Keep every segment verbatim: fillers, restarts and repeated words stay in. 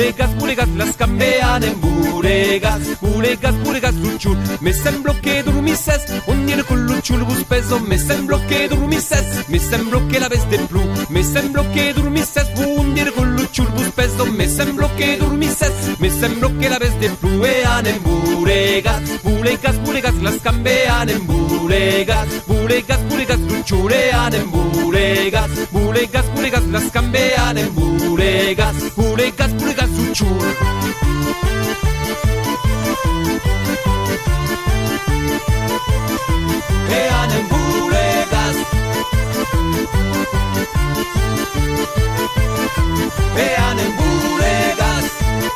bulegas, bulegas, las cambian en bulegas, bulegas, bulegas, luchul. Me semblo che dormisses, un dire con luchul bus peso. Me semblo che dormisses, me semblo che la veste blu. Me semblo che dormisses, un dire con luchul bus peso. Me semblo che dormisses, me semblo che la veste blu. E an en bulegas, bulegas, bulegas, las cambian en bulegas, bulegas, bulegas, luchul. E an en bulegas, bulegas, bulegas, las cambian en bulegas, bulegas, bulegas, luchul. Vean en bulegas, vean en bulegas,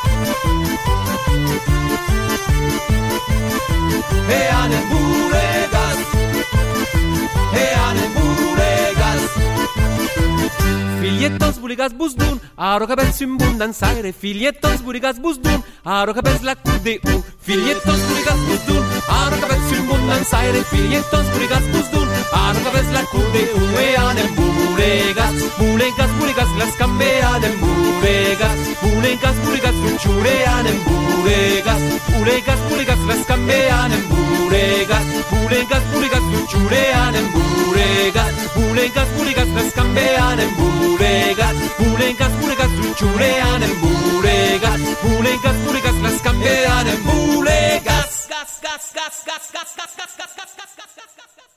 vean en bulegas, vean en bulegas. Filietos, bulegas, busdun, aroca bez un bundan saire. Filietos, bulegas, busdun, aroca bez la cude u. Filietos, bulegas, busdun, aroca bez un bundan saire. Filietos, bulegas, busdun, aroca bez la cude u. Vean en bulegas, bulegas, bulegas, las cambian en bulegas, bulegas, bulegas, luchurean en bulegas, bulegas, bulegas, las cambian en bulegas, bulegas, bulegas, luchurean en bulegas, bulegas, bulegas, las cambian en bulegas, bulegas, bulegas, luchurean en bulegas, bulegas, bulegas, las cambian en bulegas. Gas, gas, gas, gas, gas, gas, gas, gas, gas, gas, gas, gas.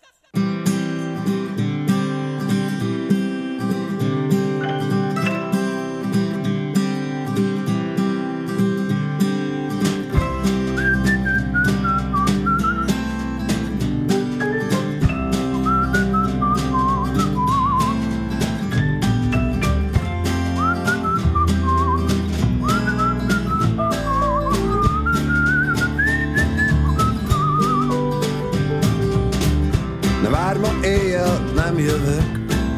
Nem jövök,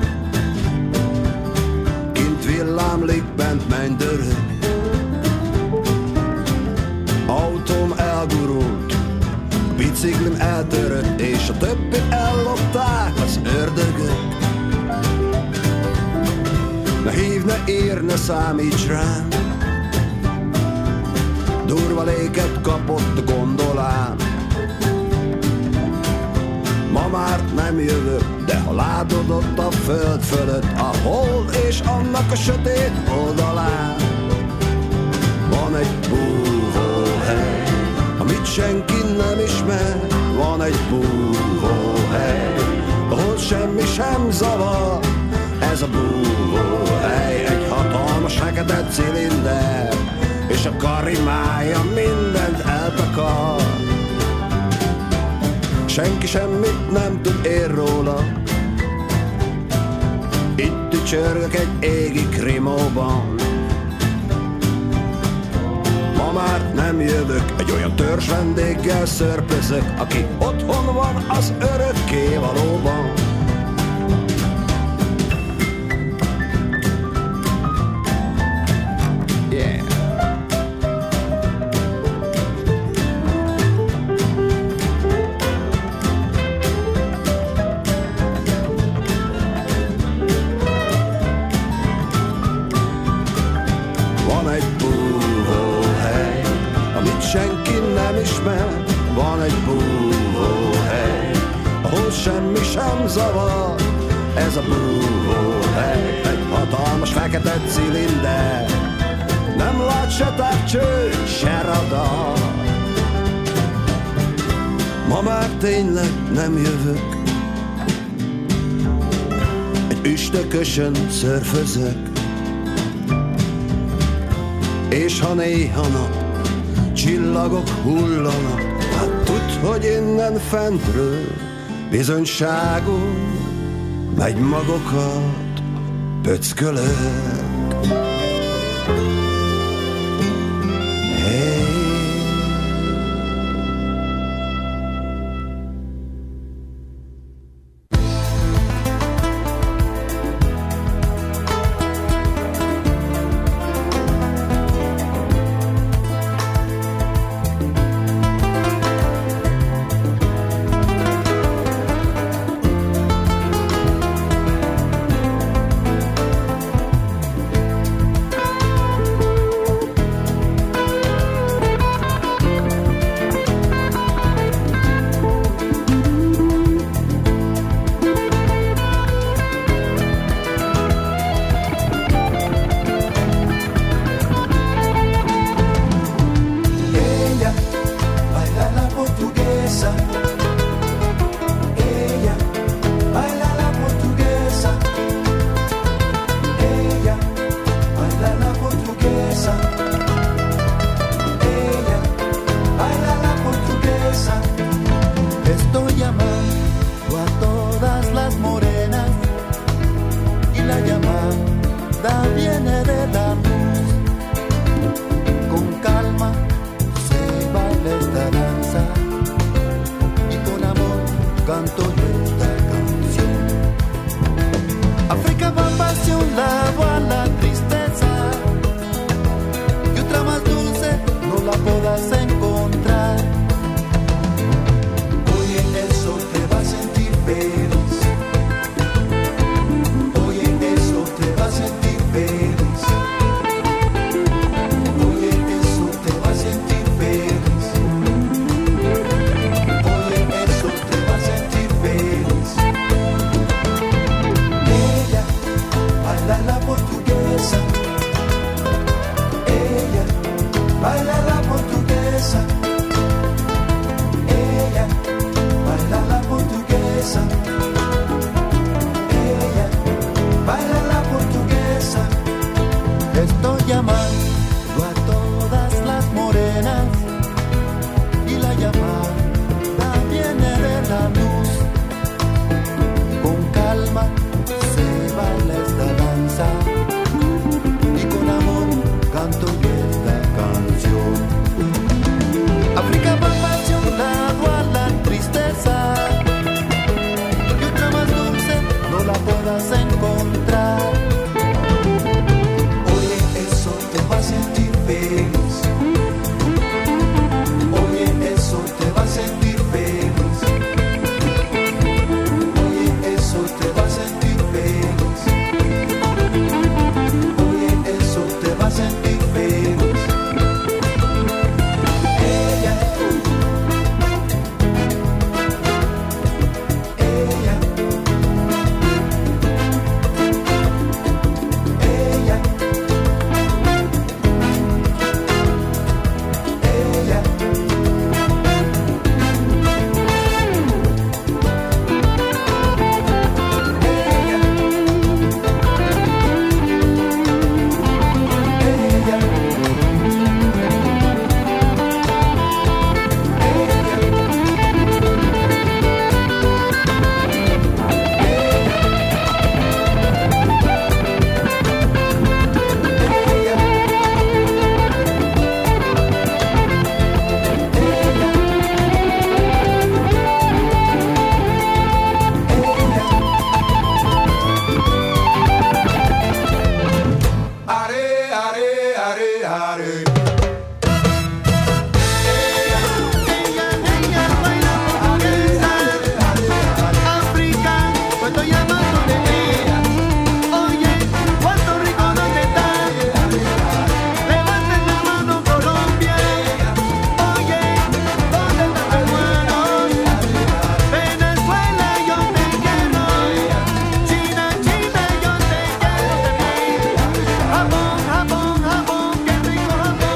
kint villámlik, bent mennydörög. Autóm elgurult, biciklim eltörött, és a többit ellopták az ördögök. Ne hívj, ne ír, ne számíts rám, durva léket kapott a gondolám. Ma már nem jövök, de ha látod ott a föld fölött a hold és annak a sötét oldalán van egy búvóhely, amit senki nem ismer. Van egy búvóhely, ahol semmi sem zavar. Ez a búvóhely egy hatalmas fekete cilinder, és a karimája mindent eltakar. Senki semmit nem tud ér róla. Itt tücsörgök egy égi krimóban. Ma már nem jövök, egy olyan törzs vendéggel szörpözök, aki otthon van az örökké valóban. Van egy búvóhely, ahol semmi sem zavar. Ez a búvóhely egy hatalmas fekete cilinder, nem lát se távcső, se radar. Ma már tényleg nem jövök, egy üstökösön szörfözök, és ha néha nap csillagok hullanak, hát tudd, hogy innen fentről bizonyságul megy magokat pöckölök. Hey. hacia un lado a la tristeza y otra más dulce no la podrás encontrar. Oye, eso te va a sentir feliz. Oye, eso te va a sentir feliz. Oye, eso te va a sentir feliz. Oye, eso te va a sentir feliz. Ella baila la portuguesa. Ella baila la portuguesa. Ella baila la portuguesa. Ella baila la portuguesa. Estoy llamando a todas las morenas y la llamada viene de la luz. Con calma se baila esta danza y con amor canto yo esta canción. África va hacia un lado a la tristeza y otra más dulce no la puedas encontrar. Oye, eso te va a sentir feliz. Oye, eso te va a sentir feliz. Oye, eso te va a sentir feliz. Oye, eso te va a sentir feliz. Ella, ella, ella, ella. Are, are, are, are. Ella, ella baila portuguesa. África, pues estoy llamando de ella. Oye, Puerto Rico, ¿dónde estás? Levanten la mano, Colombia. Oye, ¿dónde están peruanos? Venezuela, yo te quiero. China, China, yo te quiero también. Japón, Japón, Japón, qué rico Japón.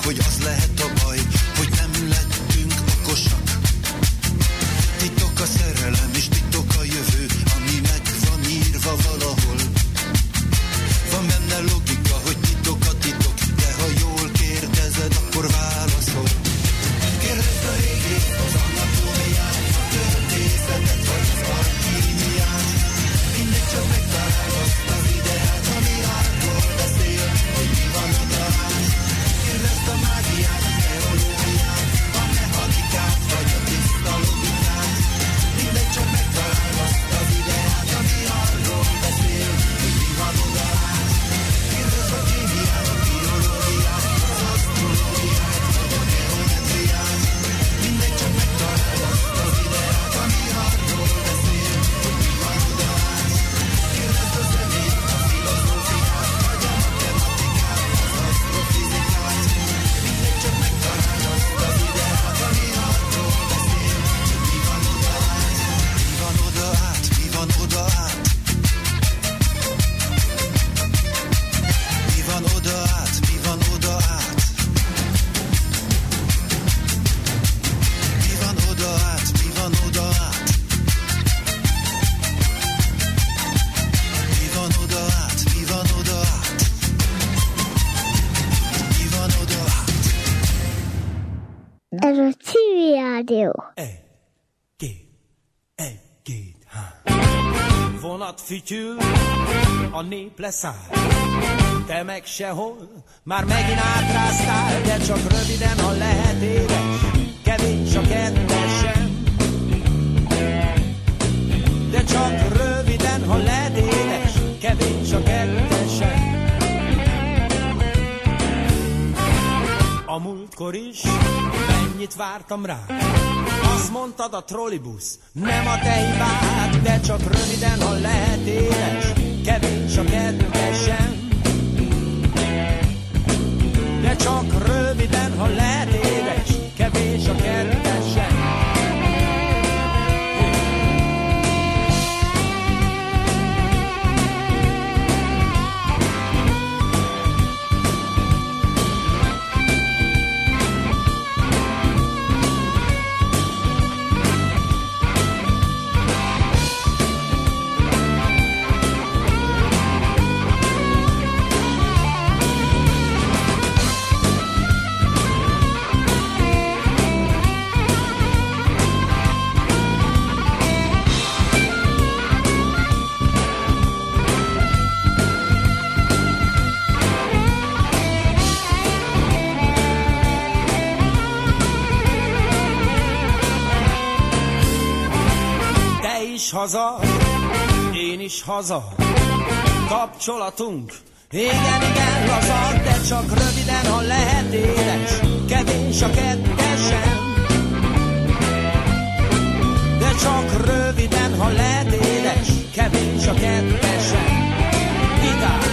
hogy az lehet a baj, hogy nem lettünk okosak. Titok a szerelem és titok a jövő, ami meg van írva valahol. Van benne logika, hogy titok a titok, de ha jól kérdezed, akkor válaszol. Kérdezd a régét, az anatómiát, a történetet vagy az alkímiát. Mindegy, csak megtalál azt az ideát, ami arról beszél, hogy mi van oda át. Kérdezd a mágiát, a teológiát, a mechanikát vagy a tiszta logikát. Mindegy, csak megtalál azt az ideát, ami arról beszél, hogy mi van oda át. Kérdezd a kémiát, a biológiát, az asztrológiát vagy a geometriát. Mindegy, csak megtalál azt az ideát, ami arról beszél, hogy mi van oda át. Kérdezd a zenét, a filozófiát, vagy a matematikát, az asztrofizikát. Mindegy, csak megtalál azt az ideát, ami arról beszél, hogy mi van oda át. Mi van oda át, mi van oda át. Mi van oda át, mi van oda át. Mi van oda át, mi van oda át. Mi van oda át, mi van oda át. Mi van oda át. Ez a Civil Rádió. Egy, két, egy, két, há. Vonat fütyül, a nép leszáll. Te meg sehol, már megint átráztál, de csak röviden, ha lehet édes, kevés a kettesem. De csak röviden, ha lehet édes, kevés a kettesem. A múltkor is mennyit vártam rá. Azt mondtad, a trollibusz nem a te hibád, de csak röviden, ha lehet édes, kevés a kettesem. De csak röviden, ha lehet édes, kevés a kettesem. Haza, én is haza, kapcsolatunk, igen, igen, laza, de csak röviden, ha lehet édes, kevés a kettesem. De csak röviden, ha lehet édes, kevés a kettesem. Gitár!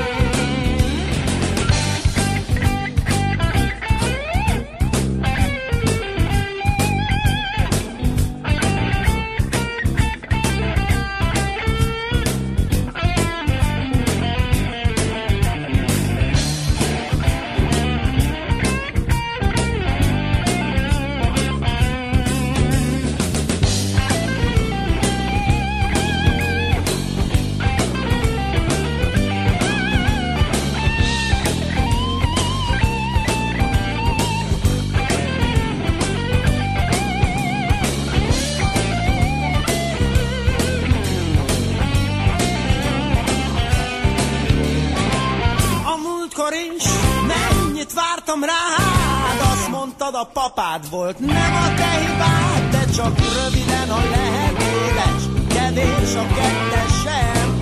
A papád volt, nem a te hibád, de csak röviden, ha lehet édes, kevés a kettesem.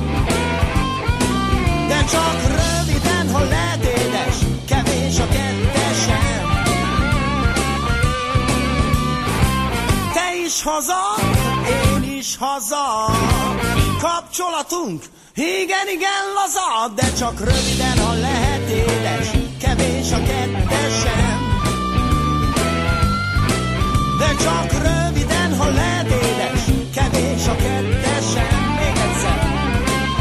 De csak röviden, ha lehet édes, kevés a kettesem. Te is haza, én is haza, kapcsolatunk, igen, igen, laza, de csak röviden, ha lehet édes, kevés a kettesem. De csak röviden, ha lehet édes, kevés a kettesem. Még egyszer.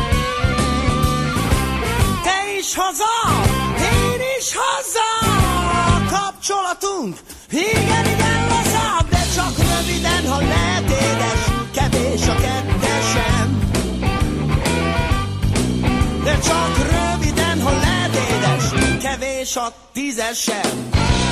Te is haza, én is haza. Lassíthatunk, igen, igen, lassabb, de csak röviden, ha lehet édes, kevés a kettesem. De csak röviden, ha lehet édes, kevés a tízesem.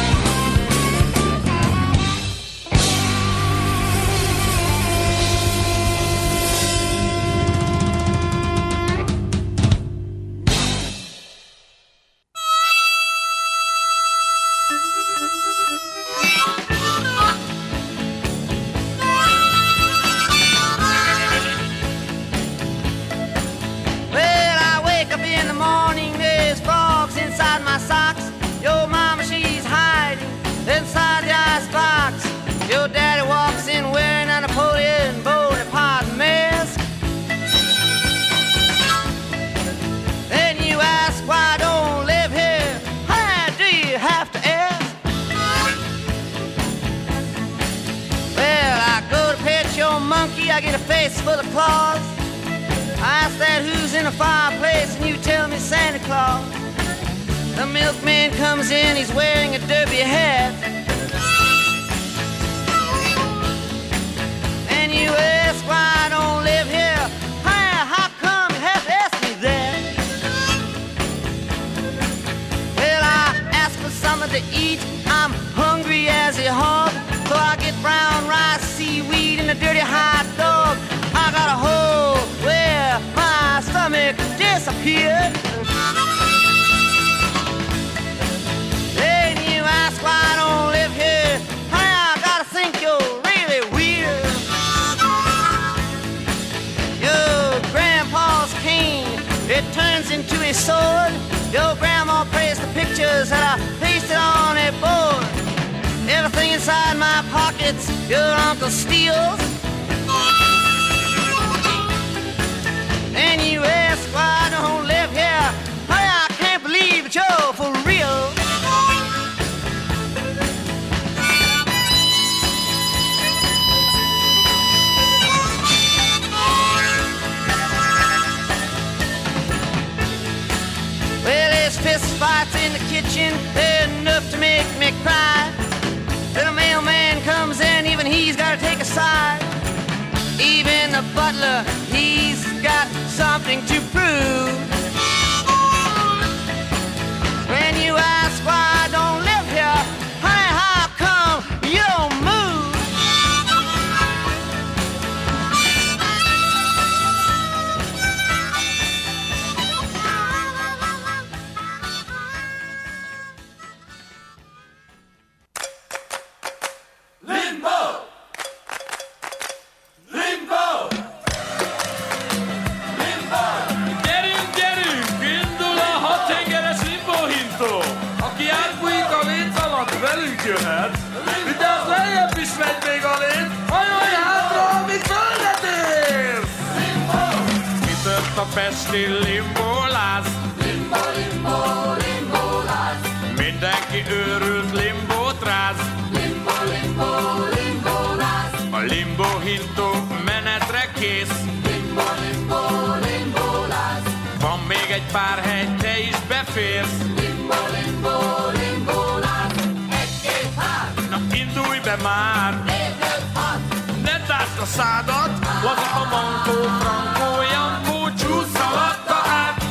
I get a face full of claws. I ask that who's in the fireplace, and you tell me Santa Claus. The milkman comes in, he's wearing a derby hat. And you ask why I don't live here. Hey, how come you have to ask me that? Well, I ask for something to eat. I'm hungry as a hog. So I get brown rice, seaweed, and a dirty hot dog. I got a hole where my stomach disappeared. Then you ask why I don't live here. Hey, I gotta think you're really weird. Your grandpa's cane, it turns into a sword. Your grandma praised the pictures that I pasted on a board. Everything inside my pockets, your uncle steals. And you ask why I don't live here. Hey, I can't believe that you're for real. Well, there's fist fights in the kitchen, they're enough to make me cry. Then a mailman comes in, even he's gotta take a side. Even the butler, he's got something to prove. When you ask why I don't live here, honey, how come you don't move? Jöhet, de az lejjebb is megy még a lét, hajolj hátra, amíg földet érsz! Limbo! Kitört a pesti limbolász. Limbo, limbo, limbolász. Mindenki őrült limbót ráz. Limbo, limbo, limbolász. A limbo hintó menetre kész. Limbo, limbo, limbolász. Van még egy pár hely, te is beférsz. Limbo, limbo, limbolász. Indulj be már! Ne tárd a szádat, laza a mankó, frankó, jankó, csúsz alatta át!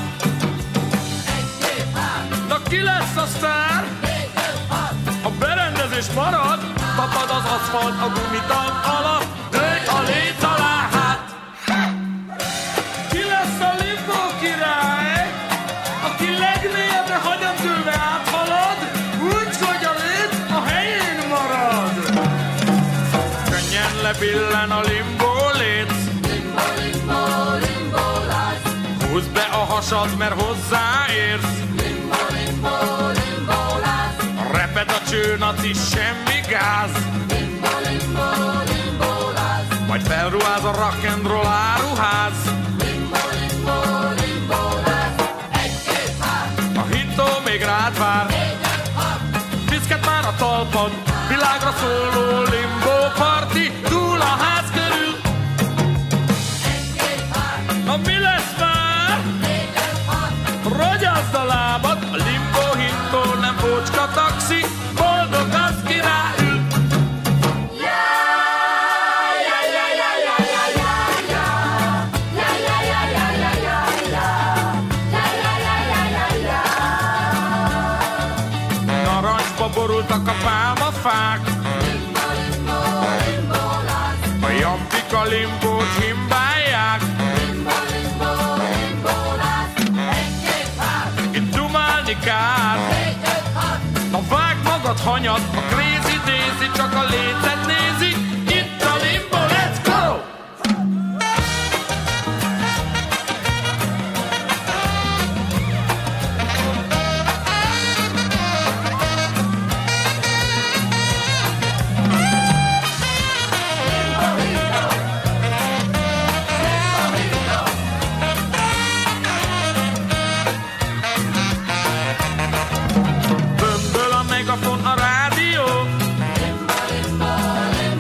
Na ki lesz a sztár? A berendezés marad, tapad az aszfalt a gumitag alatt, dőj a léc alá hát! Ki lesz a limbo király? Aki legmélyebbre hanyagülve áthalad, úgy, hogy a léc a helyén marad. Könnyen lebillen a limbo léc. Limbo, limbo, limbo lász. Húzd be a hasad, mert hozzáérsz. Limbo, limbo, limbo lász. Reped a csőnaci, semmi gáz. Limbo, limbo, limbo lász. Majd felruház a rock'n'roll áruház. Limbo, limbo, limbo lász. Egy, két, hár. A hintó még rád vár. Piszket már a talpad, világra szóló limbo parti, túl a ház körül. Na mi lesz már? Rogyazd a lábad, a limbo hintó nem bocska taxi, boldogan borultak a pálmafák. A jampik a limbót himbálják. Itt dumálni kár. Na vágd magad hanyat, a crazy daisy csak a lécet nézi. Itt a limbo, let's go! Bömböl a megafon, a rádió.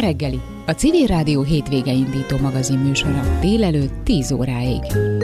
reggeli, a Civil Rádió hétvége indító magazin műsora délelőtt tíz óráig.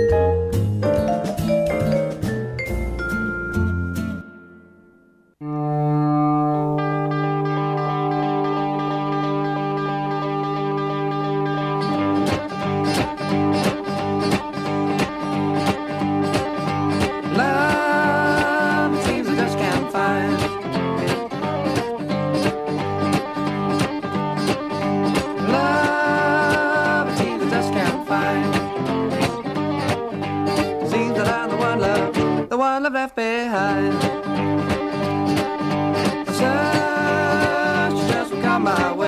Left behind. Such just will come my way.